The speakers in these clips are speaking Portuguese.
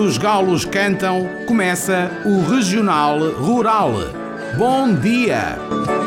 os galos cantam, começa o Regional Rural. Bom dia!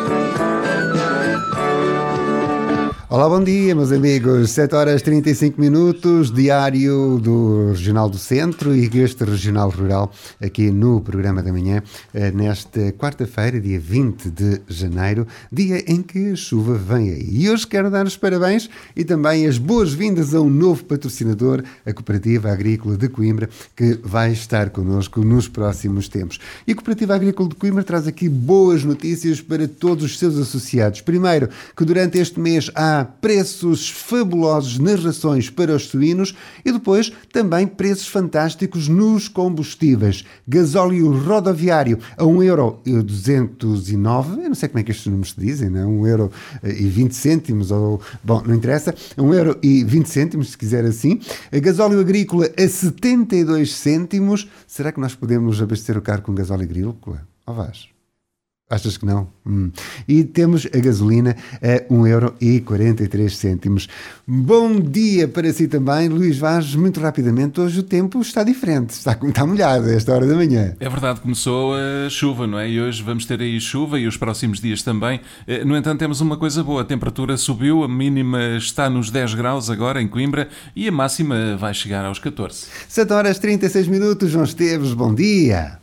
Olá, bom dia, meus amigos. 7h35, diário do Regional do Centro e este Regional Rural aqui no programa da manhã, nesta quarta-feira, dia 20 de janeiro, dia em que a chuva vem aí. E hoje quero dar os parabéns e também as boas-vindas a um novo patrocinador, a Cooperativa Agrícola de Coimbra, que vai estar connosco nos próximos tempos. E a Cooperativa Agrícola de Coimbra traz aqui boas notícias para todos os seus associados. Primeiro, que durante este mês há preços fabulosos nas rações para os suínos e depois também preços fantásticos nos combustíveis. Gasóleo rodoviário a 1,209€, eu não sei como é que estes números se dizem, não é? 1,20€, ou, bom, não interessa, 1,20€, se quiser assim. Gasóleo agrícola a 72 cêntimos. Será que nós podemos abastecer o carro com gasóleo agrícola? Ou vais? Achas que não? E temos a gasolina a 1,43€. Bom dia para si também, Luís Vaz. Muito rapidamente, hoje o tempo está diferente, está molhado a esta hora da manhã. É verdade, começou a chuva, não é? E hoje vamos ter aí chuva e os próximos dias também. No entanto, temos uma coisa boa, a temperatura subiu, a mínima está nos 10 graus agora em Coimbra e a máxima vai chegar aos 14. 7h36, João Esteves, bom dia.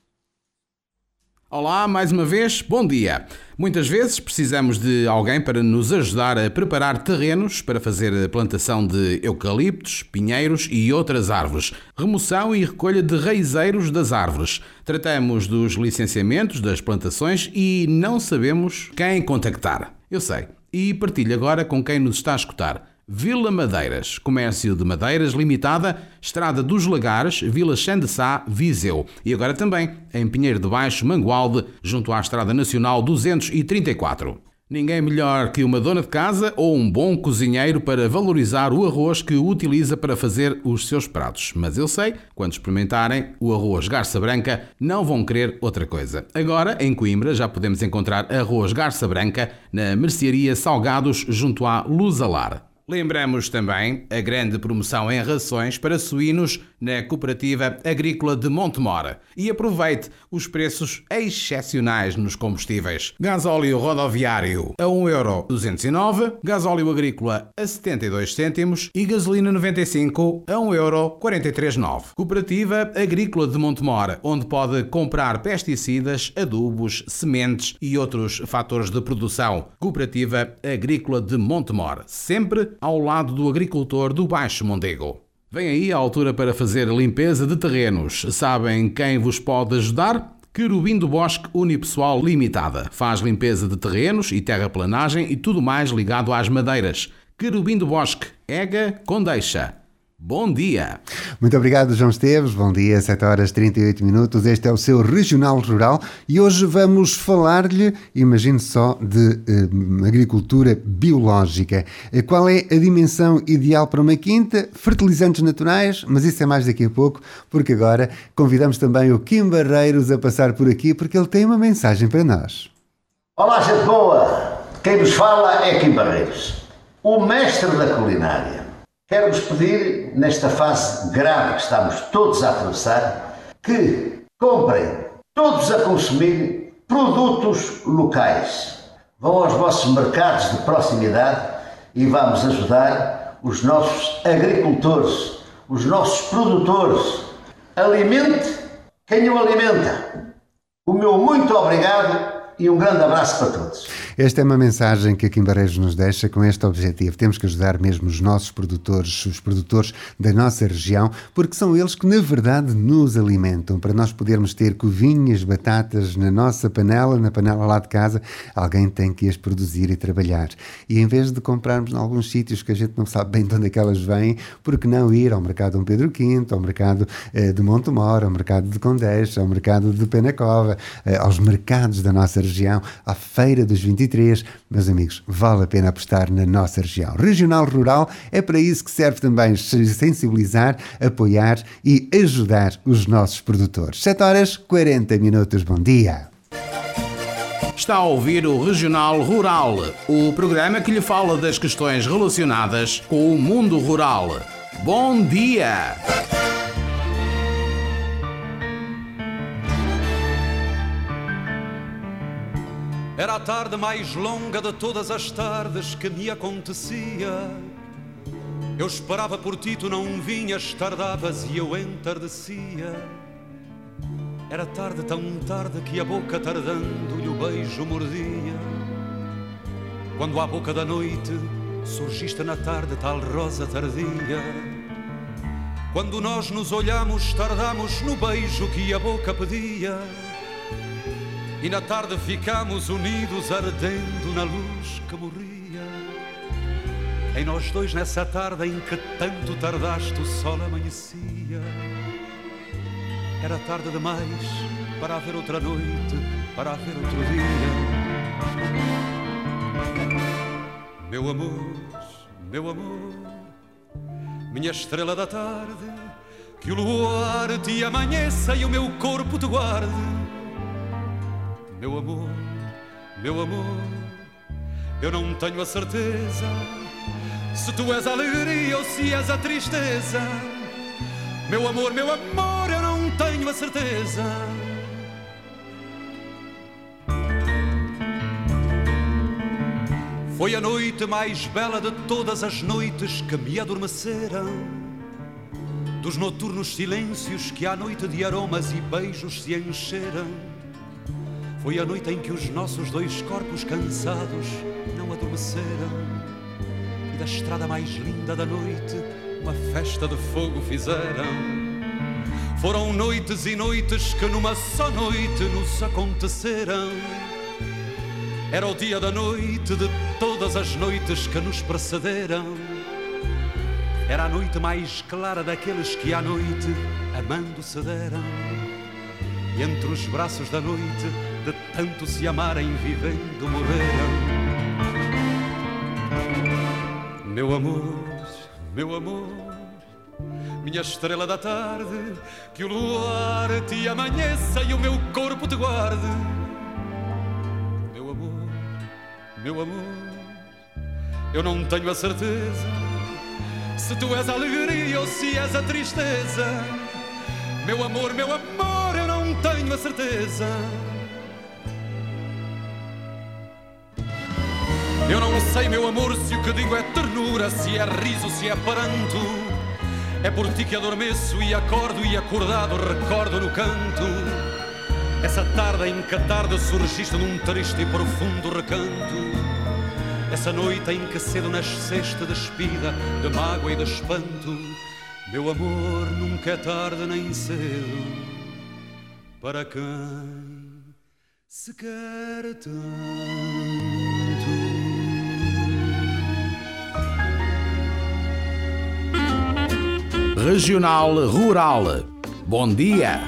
Olá, mais uma vez, bom dia. Muitas vezes precisamos de alguém para nos ajudar a preparar terrenos para fazer a plantação de eucaliptos, pinheiros e outras árvores, remoção e recolha de raizeiros das árvores. Tratamos dos licenciamentos das plantações e não sabemos quem contactar. Eu sei, e partilho agora com quem nos está a escutar. Vila Madeiras, Comércio de Madeiras Limitada, Estrada dos Lagares, Vila Chã de Sá, Viseu. E agora também em Pinheiro de Baixo, Mangualde, junto à Estrada Nacional 234. Ninguém melhor que uma dona de casa ou um bom cozinheiro para valorizar o arroz que utiliza para fazer os seus pratos. Mas eu sei, quando experimentarem o arroz Garça Branca, não vão querer outra coisa. Agora, em Coimbra, já podemos encontrar arroz Garça Branca na mercearia Salgados, junto à Luz Alar. Lembramos também a grande promoção em rações para suínos na Cooperativa Agrícola de Montemor. E aproveite os preços excepcionais nos combustíveis. Gasóleo rodoviário a 1,209€, gasóleo agrícola a 72 cêntimos e gasolina 95 a 1,439€. Cooperativa Agrícola de Montemor, onde pode comprar pesticidas, adubos, sementes e outros fatores de produção. Cooperativa Agrícola de Montemor, sempre ao lado do agricultor do Baixo Mondego. Vem aí a altura para fazer limpeza de terrenos. Sabem quem vos pode ajudar? Querubim do Bosque Unipessoal Limitada. Faz limpeza de terrenos e terraplanagem e tudo mais ligado às madeiras. Querubim do Bosque, Ega Condeixa. Bom dia! Muito obrigado, João Esteves. Bom dia, 7h38. Este é o seu Regional Rural e hoje vamos falar-lhe, imagine só, de agricultura biológica. Qual é a dimensão ideal para uma quinta? Fertilizantes naturais, mas isso é mais daqui a pouco, porque agora convidamos também o Kim Barreiros a passar por aqui, porque ele tem uma mensagem para nós. Olá, gente boa! Quem nos fala é Kim Barreiros, o mestre da culinária. Quero-vos pedir, nesta fase grave que estamos todos a atravessar, que comprem, todos a consumir, produtos locais. Vão aos vossos mercados de proximidade e vamos ajudar os nossos agricultores, os nossos produtores. Alimente quem o alimenta. O meu muito obrigado e um grande abraço para todos. Esta é uma mensagem que a Kim Barreiros nos deixa com este objetivo. Temos que ajudar mesmo os nossos produtores, os produtores da nossa região, porque são eles que, na verdade, nos alimentam. Para nós podermos ter covinhas, batatas na nossa panela, na panela lá de casa, alguém tem que as produzir e trabalhar. E em vez de comprarmos em alguns sítios que a gente não sabe bem de onde é que elas vêm, por que não ir ao mercado Dom Pedro V, ao mercado de Montemor, ao mercado de Condeixa, ao mercado de Penacova, aos mercados da nossa região, à Feira dos 23. Meus amigos, vale a pena apostar na nossa região. Regional Rural é para isso que serve também sensibilizar, apoiar e ajudar os nossos produtores. 7h40. Bom dia. Está a ouvir o Regional Rural, o programa que lhe fala das questões relacionadas com o mundo rural. Bom dia! Era a tarde mais longa de todas as tardes que me acontecia. Eu esperava por ti, tu não vinhas, tardavas e eu entardecia. Era tarde, tão tarde, que a boca tardando-lhe o beijo mordia. Quando à boca da noite surgiste na tarde, tal rosa tardia. Quando nós nos olhamos, tardamos no beijo que a boca pedia. E na tarde ficamos unidos, ardendo na luz que morria. Em nós dois, nessa tarde em que tanto tardaste, o sol amanhecia. Era tarde demais para haver outra noite, para haver outro dia. Meu amor, minha estrela da tarde, que o luar te amanheça e o meu corpo te guarde. Meu amor, eu não tenho a certeza se tu és a alegria ou se és a tristeza. Meu amor, eu não tenho a certeza. Foi a noite mais bela de todas as noites que me adormeceram, dos noturnos silêncios que à noite de aromas e beijos se encheram. Foi a noite em que os nossos dois corpos cansados não adormeceram, e da estrada mais linda da noite uma festa de fogo fizeram. Foram noites e noites que numa só noite nos aconteceram. Era o dia da noite de todas as noites que nos precederam. Era a noite mais clara daqueles que à noite amando se deram. E entre os braços da noite, de tanto se amarem, vivendo morreram. Meu amor, minha estrela da tarde, que o luar te amanheça e o meu corpo te guarde. Meu amor, eu não tenho a certeza se tu és a alegria ou se és a tristeza. Meu amor, eu não tenho a certeza. Eu não sei, meu amor, se o que digo é ternura, se é riso, se é pranto. É por ti que adormeço e acordo, e acordado recordo no canto essa tarde em que a tarde surgiste num triste e profundo recanto. Essa noite em que cedo nasceste despida de mágoa e de espanto. Meu amor, nunca é tarde nem cedo para quem se quer tanto. Regional Rural. Bom dia.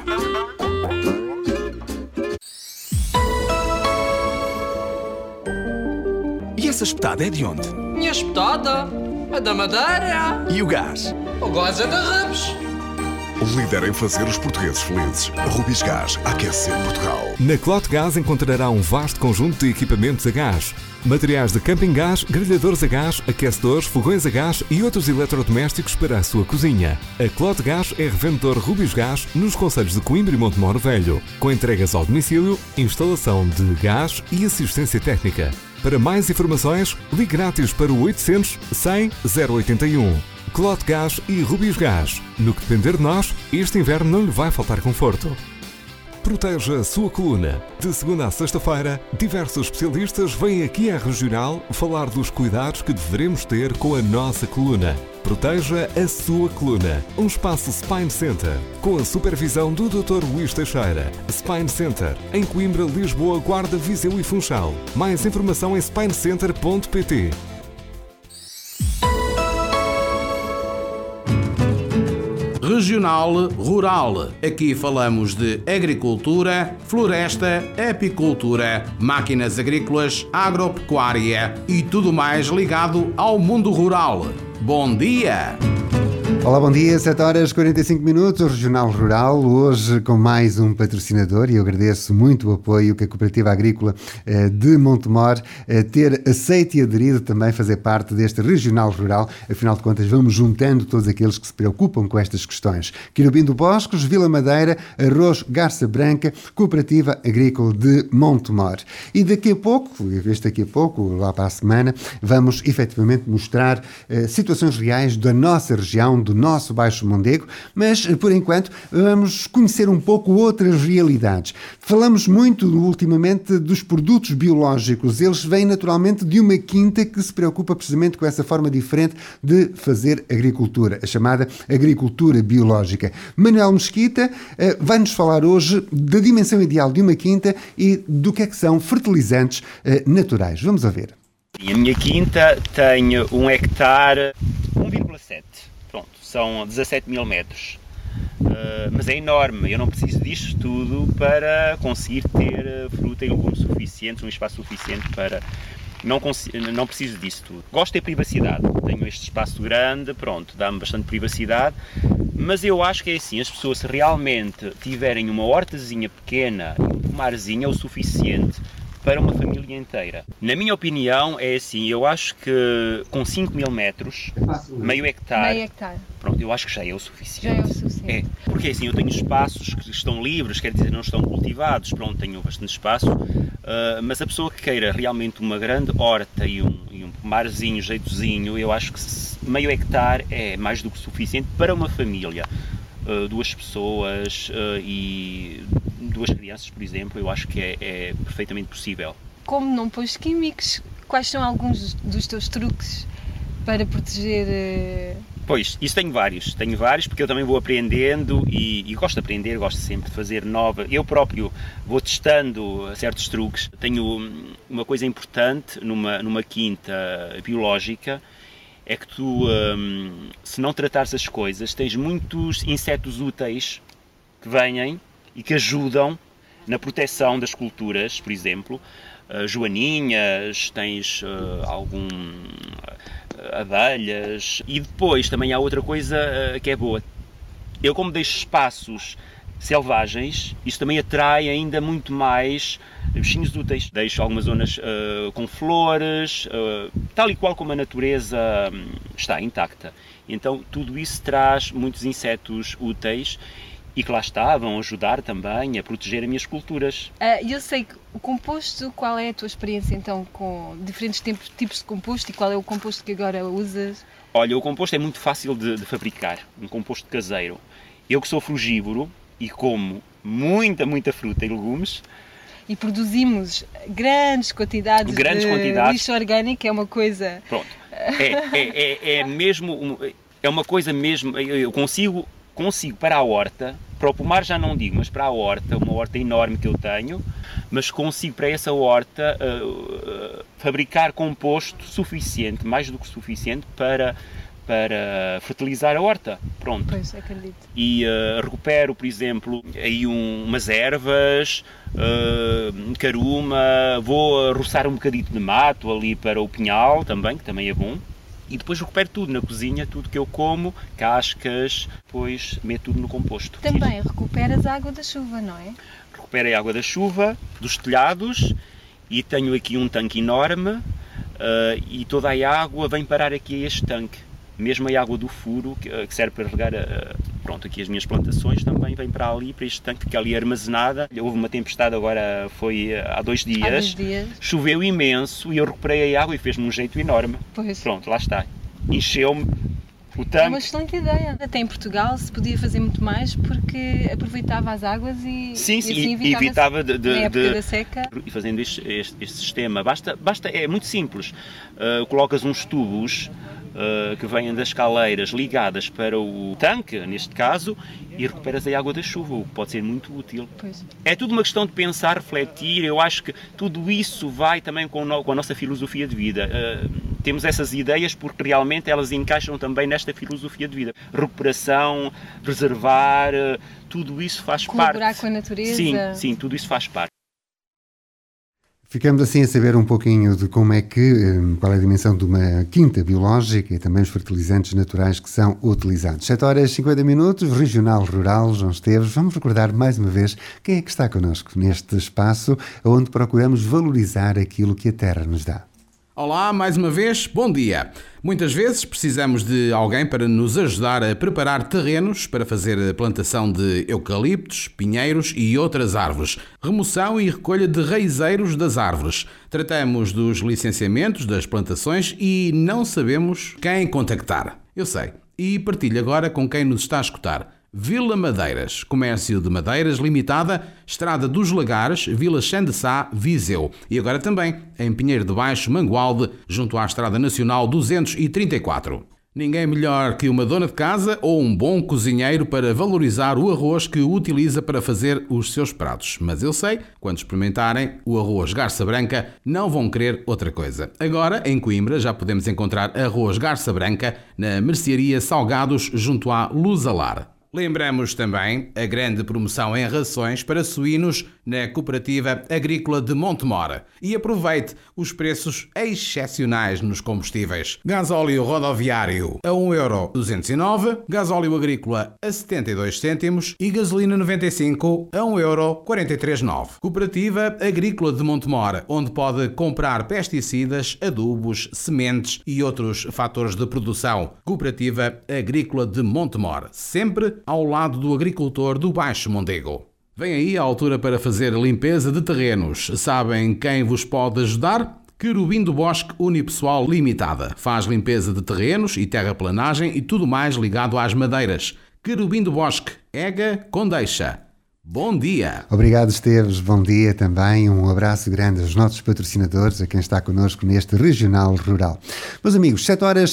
E essa espetada é de onde? Minha espetada é da Madeira. E o gás? O gás é da Rubis. Líder em fazer os portugueses felizes. Rubis Gás, aquece Portugal. Na Clote Gás encontrará um vasto conjunto de equipamentos a gás. Materiais de camping gás, grelhadores a gás, aquecedores, fogões a gás e outros eletrodomésticos para a sua cozinha. A Clote Gás é revendedor Rubis Gás nos concelhos de Coimbra e Montemoro Velho, com entregas ao domicílio, instalação de gás e assistência técnica. Para mais informações, ligue grátis para o 800 100 081. Clote Gás e Rubis Gás. No que depender de nós, este inverno não lhe vai faltar conforto. Proteja a sua coluna. De segunda a sexta-feira, diversos especialistas vêm aqui à Regional falar dos cuidados que devemos ter com a nossa coluna. Proteja a sua coluna. Um espaço Spine Center, com a supervisão do Dr. Luís Teixeira. Spine Center, em Coimbra, Lisboa, Guarda, Viseu e Funchal. Mais informação em spinecenter.pt. Regional Rural. Aqui falamos de agricultura, floresta, apicultura, máquinas agrícolas, agropecuária e tudo mais ligado ao mundo rural. Bom dia! Olá, bom dia, 7h45, o Regional Rural, hoje com mais um patrocinador, e eu agradeço muito o apoio que a Cooperativa Agrícola de Montemor ter aceito e aderido também fazer parte deste Regional Rural. Afinal de contas, vamos juntando todos aqueles que se preocupam com estas questões. Quirubim do Boscos, Vila Madeira, Arroz Garça Branca, Cooperativa Agrícola de Montemor. E daqui a pouco, lá para a semana, vamos efetivamente mostrar situações reais da nossa região, do nosso Baixo Mondego, mas por enquanto vamos conhecer um pouco outras realidades. Falamos muito ultimamente dos produtos biológicos. Eles vêm naturalmente de uma quinta que se preocupa precisamente com essa forma diferente de fazer agricultura, a chamada agricultura biológica. Manuel Mesquita vai-nos falar hoje da dimensão ideal de uma quinta e do que é que são fertilizantes naturais. Vamos a ver. A minha quinta tem 1 hectare, 1,7. Pronto, são 17 mil metros. Mas é enorme, eu não preciso disto tudo para conseguir ter fruta e legumes suficientes, um espaço suficiente para... Não preciso disso tudo. Gosto de ter privacidade, tenho este espaço grande, pronto, dá-me bastante privacidade, mas eu acho que é assim, as pessoas se realmente tiverem uma hortazinha pequena e um pomarzinho é o suficiente para uma família inteira. Na minha opinião, é assim, eu acho que com 5 mil metros, meio hectare, pronto, eu acho que já é o suficiente. Já é o suficiente. É, porque assim, eu tenho espaços que estão livres, quer dizer, não estão cultivados, pronto, tenho bastante espaço, mas a pessoa que queira realmente uma grande horta e um pomarzinho, jeitozinho, eu acho que meio hectare é mais do que suficiente para uma família. 2 pessoas e 2 crianças, por exemplo, eu acho que é perfeitamente possível. Como não pões químicos, quais são alguns dos teus truques para proteger... Pois, isso tenho vários, porque eu também vou aprendendo e gosto de aprender, gosto sempre de fazer eu próprio vou testando certos truques. Tenho uma coisa importante numa quinta biológica, é que tu, se não tratares as coisas, tens muitos insetos úteis que vêm e que ajudam na proteção das culturas, por exemplo, joaninhas, tens abelhas, e depois também há outra coisa que é boa. Eu, como deixo espaços selvagens, isto também atrai ainda muito mais bichinhos úteis. Deixo algumas zonas com flores, tal e qual como a natureza está intacta. Então tudo isso traz muitos insetos úteis e que lá está, vão ajudar também a proteger as minhas culturas. Eu sei que o composto, qual é a tua experiência então com diferentes tipos de composto e qual é o composto que agora usas? Olha, o composto é muito fácil de fabricar, um composto caseiro. Eu que sou frugívoro e como muita fruta e legumes, e produzimos grandes quantidades de lixo orgânico, é uma coisa... Pronto, é uma coisa mesmo, eu consigo para a horta, para o pomar já não digo, mas para a horta, uma horta enorme que eu tenho, mas consigo para essa horta fabricar composto suficiente, mais do que suficiente para fertilizar a horta, pronto. Pois, acredito. E recupero, por exemplo, aí umas ervas, caruma, vou roçar um bocadito de mato ali para o pinhal também, que também é bom. E depois recupero tudo na cozinha, tudo que eu como, cascas, depois meto tudo no composto. Também recuperas a água da chuva, não é? Recupero a água da chuva, dos telhados, e tenho aqui um tanque enorme, e toda a água vem parar aqui a este tanque. Mesmo a água do furo, que serve para regar aqui as minhas plantações, também vem para ali, para este tanque, que ali é armazenada. Houve uma tempestade agora, foi há 2 dias. Choveu imenso e eu recuperei a água e fez-me um jeito enorme. Pois. Pronto, lá está. Encheu-me o tanque. É uma excelente ideia. Até em Portugal se podia fazer muito mais porque aproveitava as águas e assim evitava na época da seca. E fazendo este sistema, é muito simples. Colocas uns tubos que vêm das caleiras ligadas para o tanque, neste caso, e recuperas a água da chuva, o que pode ser muito útil. Pois. É tudo uma questão de pensar, refletir. Eu acho que tudo isso vai também com a nossa filosofia de vida. Temos essas ideias porque realmente elas encaixam também nesta filosofia de vida. Recuperação, preservar, tudo isso faz parte. Colaborar com a natureza. Sim, tudo isso faz parte. Ficamos assim a saber um pouquinho de como é que, qual é a dimensão de uma quinta biológica e também os fertilizantes naturais que são utilizados. 7h50, Regional Rural, João Esteves. Vamos recordar mais uma vez quem é que está connosco neste espaço onde procuramos valorizar aquilo que a terra nos dá. Olá, mais uma vez, bom dia. Muitas vezes precisamos de alguém para nos ajudar a preparar terrenos para fazer a plantação de eucaliptos, pinheiros e outras árvores, remoção e recolha de raizeiros das árvores. Tratamos dos licenciamentos das plantações e não sabemos quem contactar. Eu sei, e partilho agora com quem nos está a escutar. Vila Madeiras, Comércio de Madeiras Limitada, Estrada dos Lagares, Vila Chã de Sá, Viseu. E agora também em Pinheiro de Baixo, Mangualde, junto à Estrada Nacional 234. Ninguém melhor que uma dona de casa ou um bom cozinheiro para valorizar o arroz que utiliza para fazer os seus pratos. Mas eu sei, quando experimentarem o arroz Garça Branca, não vão querer outra coisa. Agora, em Coimbra, já podemos encontrar arroz Garça Branca na mercearia Salgados, junto à Luz Alar. Lembramos também a grande promoção em rações para suínos na Cooperativa Agrícola de Montemor. E aproveite os preços excepcionais nos combustíveis. Gasóleo rodoviário a 1,209€, gasóleo agrícola a 72 cêntimos e gasolina 95 a 1,439€. Cooperativa Agrícola de Montemor, onde pode comprar pesticidas, adubos, sementes e outros fatores de produção. Cooperativa Agrícola de Montemor, sempre ao lado do agricultor do Baixo Mondego. Vem aí a altura para fazer limpeza de terrenos. Sabem quem vos pode ajudar? Querubim do Bosque Unipessoal Limitada. Faz limpeza de terrenos e terraplanagem e tudo mais ligado às madeiras. Querubim do Bosque, Ega Condeixa. Bom dia! Obrigado, Esteves. Bom dia também. Um abraço grande aos nossos patrocinadores, a quem está connosco neste Regional Rural. Meus amigos,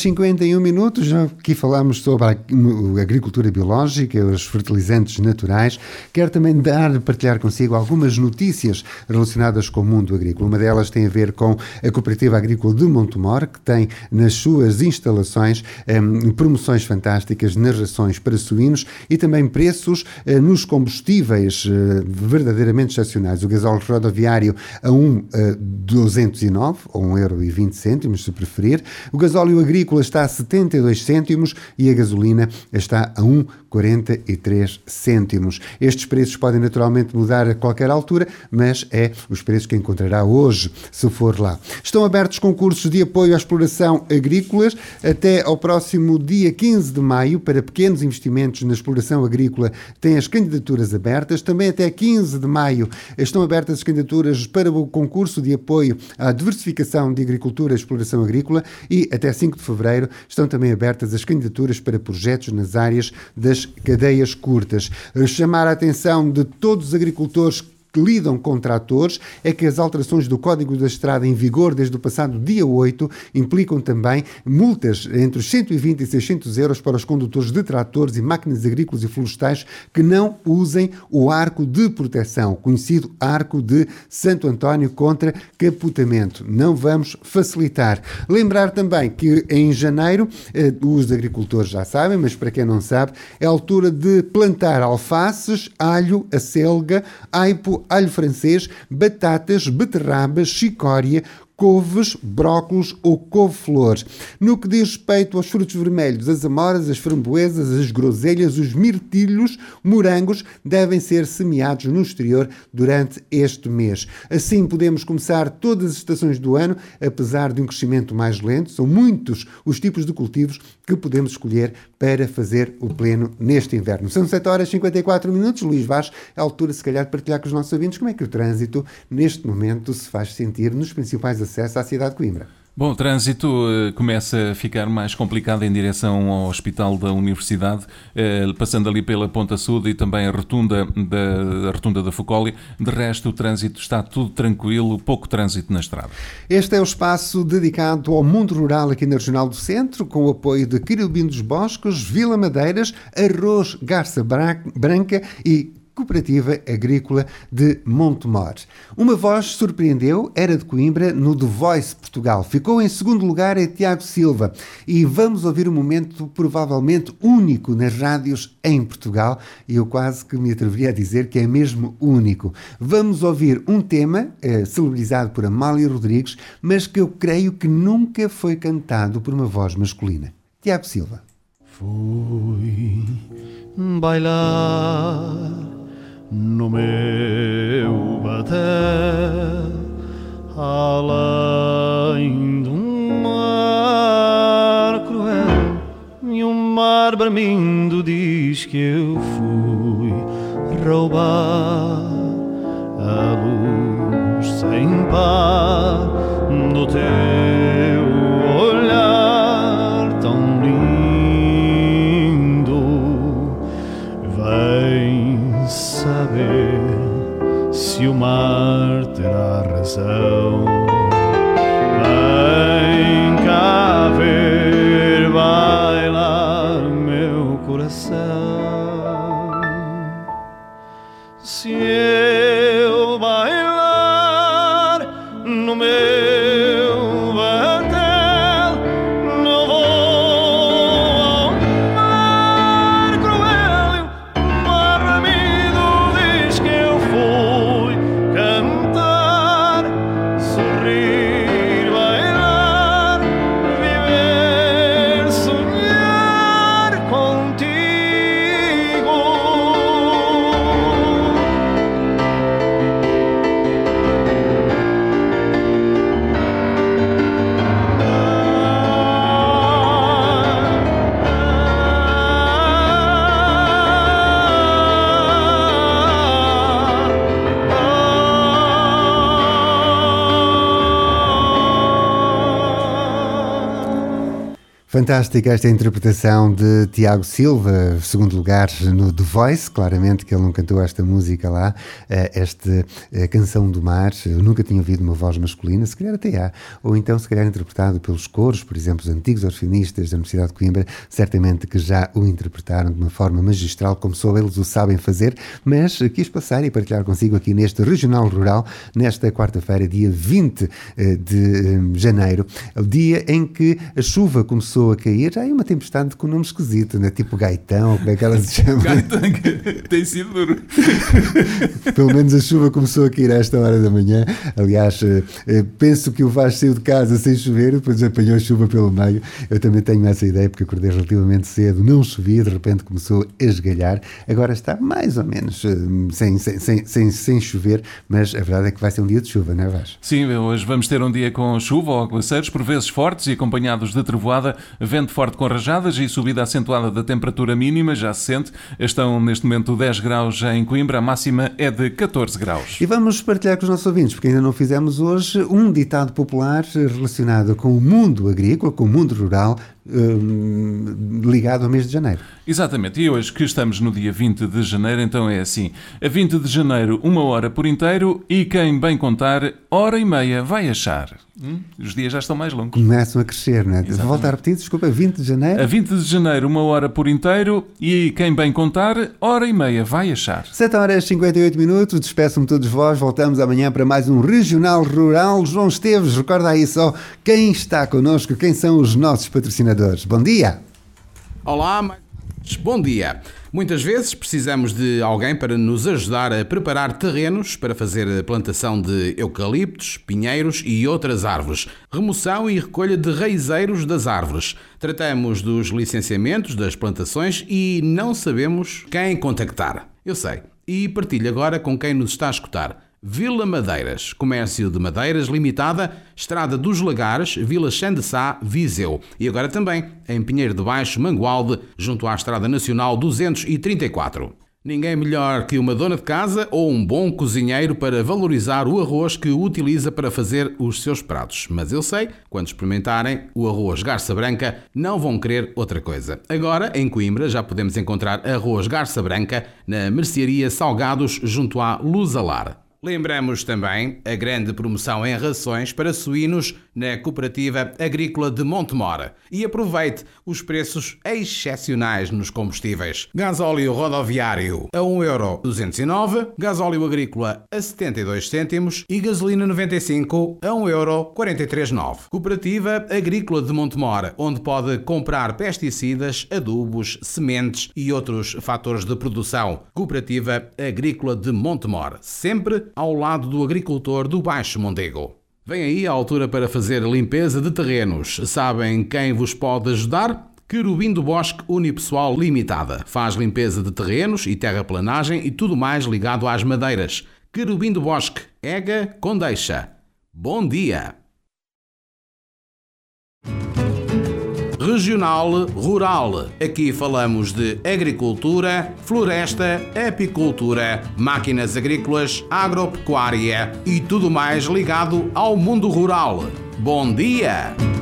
7h51, já aqui falamos sobre a agricultura biológica, os fertilizantes naturais. Quero também partilhar consigo algumas notícias relacionadas com o mundo agrícola. Uma delas tem a ver com a Cooperativa Agrícola de Montemor, que tem nas suas instalações promoções fantásticas nas rações para suínos e também preços nos combustíveis verdadeiramente excepcionais. O gasóleo rodoviário a 1,209 ou 1,20€, se preferir. O gasóleo agrícola está a 72 cêntimos e a gasolina está a 1,43 cêntimos. Estes preços podem naturalmente mudar a qualquer altura, mas é os preços que encontrará hoje, se for lá. Estão abertos concursos de apoio à exploração agrícolas até ao próximo dia 15 de maio para pequenos investimentos na exploração agrícola. Tem as candidaturas abertas. Também até 15 de maio estão abertas as candidaturas para o concurso de apoio à diversificação de agricultura e exploração agrícola e até 5 de fevereiro estão também abertas as candidaturas para projetos nas áreas das cadeias curtas. Chamar a atenção de todos os agricultores que lidam com tratores é que as alterações do Código da Estrada em vigor desde o passado dia 8 implicam também multas entre os 120 e 600 euros para os condutores de tratores e máquinas agrícolas e florestais que não usem o arco de proteção, conhecido arco de Santo António contra capotamento. Não vamos facilitar. Lembrar também que em janeiro, os agricultores já sabem, mas para quem não sabe, é a altura de plantar alfaces, alho, acelga, aipo, alho francês, batatas, beterrabas, chicória, couves, brócolos ou couve-flores. No que diz respeito aos frutos vermelhos, as amoras, as framboesas, as groselhas, os mirtilhos, morangos devem ser semeados no exterior durante este mês. Assim podemos começar todas as estações do ano, apesar de um crescimento mais lento. São muitos os tipos de cultivos que podemos escolher para fazer o pleno neste inverno. São 7h54. Luís Vaz, é a altura se calhar de partilhar com os nossos ouvintes como é que o trânsito neste momento se faz sentir nos principais acessos à cidade de Coimbra. Bom, o trânsito começa a ficar mais complicado em direção ao Hospital da Universidade, passando ali pela Ponta Sul e também a rotunda da Focólia. De resto, o trânsito está tudo tranquilo, pouco trânsito na estrada. Este é o espaço dedicado ao mundo rural aqui na Regional do Centro, com o apoio de Querubim dos Bosques, Vila Madeiras, Arroz Garça Branca e Cooperativa Agrícola de Montemor. Uma voz surpreendeu, era de Coimbra, no The Voice Portugal. Ficou em segundo lugar é Tiago Silva. E vamos ouvir um momento provavelmente único nas rádios em Portugal, e eu quase que me atreveria a dizer que é mesmo único. Vamos ouvir um tema celebrizado por Amália Rodrigues, mas que eu creio que nunca foi cantado por uma voz masculina. Tiago Silva. Fui bailar no meu batel, além de um mar cruel, e um mar bramindo diz que eu fui roubar a luz sem par do teu olhar tão lindo. Vem saber se o mar terá razão. Vem cá ver bailar meu coração. Se eu bailar no meu batel, não vou ao mar cruel, e o mar bramido diz que eu fui cantar, sorrir, bailar, viver, sonhar contigo. Fantástica esta interpretação de Tiago Silva, segundo lugar no The Voice. Claramente que ele não cantou esta música lá, esta canção do mar. Eu nunca tinha ouvido uma voz masculina, se calhar até há, ou então se calhar interpretado pelos coros, por exemplo, os antigos orfeonistas da Universidade de Coimbra, certamente que já o interpretaram de uma forma magistral, como só eles o sabem fazer, mas quis passar e partilhar consigo aqui neste Regional Rural, nesta quarta-feira, dia 20 de janeiro, o dia em que a chuva começou a cair. Já é uma tempestade com um nome esquisito, né? Tipo Gaitão, como é que ela se chama? Gaitão, tem sido duro. Pelo menos a chuva começou a cair a esta hora da manhã. Aliás, penso que o Vasco saiu de casa sem chover, depois apanhou a chuva pelo meio. Eu também tenho essa ideia, porque acordei relativamente cedo, não chovia, de repente começou a esgalhar. Agora está mais ou menos sem chover, mas a verdade é que vai ser um dia de chuva, não é, Vasco? Sim, hoje vamos ter um dia com chuva ou aguaceiros, por vezes fortes e acompanhados de trovoada, vento forte com rajadas e subida acentuada da temperatura mínima, já se sente. Estão neste momento 10 graus em Coimbra, a máxima é de 14 graus. E vamos partilhar com os nossos ouvintes, porque ainda não fizemos hoje, um ditado popular relacionado com o mundo agrícola, com o mundo rural, ligado ao mês de janeiro. Exatamente, e hoje que estamos no dia 20 de janeiro, então é assim: a 20 de janeiro, 1 hora por inteiro, e quem bem contar, hora e meia vai achar. Os dias já estão mais longos. Começam a crescer, não é? Volto a repetir, desculpa, 20 de janeiro. A 20 de janeiro, 1 hora por inteiro, e quem bem contar, hora e meia vai achar. 7 horas e 58 minutos, despeço-me todos vós, voltamos amanhã para mais um Regional Rural. João Esteves, recorda aí só quem está connosco, quem são os nossos patrocinadores. Bom dia! Olá, bom dia! Muitas vezes precisamos de alguém para nos ajudar a preparar terrenos para fazer a plantação de eucaliptos, pinheiros e outras árvores, remoção e recolha de raizeiros das árvores. Tratamos dos licenciamentos das plantações e não sabemos quem contactar. Eu sei, e partilho agora com quem nos está a escutar. Vila Madeiras, Comércio de Madeiras Limitada, Estrada dos Lagares, Vila Chã de Sá, Viseu. E agora também em Pinheiro de Baixo, Mangualde, junto à Estrada Nacional 234. Ninguém melhor que uma dona de casa ou um bom cozinheiro para valorizar o arroz que utiliza para fazer os seus pratos. Mas eu sei, quando experimentarem o arroz Garça Branca, não vão querer outra coisa. Agora, em Coimbra, já podemos encontrar arroz Garça Branca na mercearia Salgados, junto à Luz Alar. Lembramos também a grande promoção em rações para suínos na Cooperativa Agrícola de Montemor. E aproveite os preços excepcionais nos combustíveis. Gasóleo rodoviário a 1,209€, gasóleo agrícola a 72 cêntimos e gasolina 95 a 1,439€. Cooperativa Agrícola de Montemor, onde pode comprar pesticidas, adubos, sementes e outros fatores de produção. Cooperativa Agrícola de Montemor, sempre ao lado do agricultor do Baixo Mondego. Vem aí a altura para fazer limpeza de terrenos. Sabem quem vos pode ajudar? Querubim do Bosque Unipessoal Limitada. Faz limpeza de terrenos e terraplanagem e tudo mais ligado às madeiras. Querubim do Bosque, Ega Condeixa. Bom dia! Regional Rural. Aqui falamos de agricultura, floresta, apicultura, máquinas agrícolas, agropecuária e tudo mais ligado ao mundo rural. Bom dia!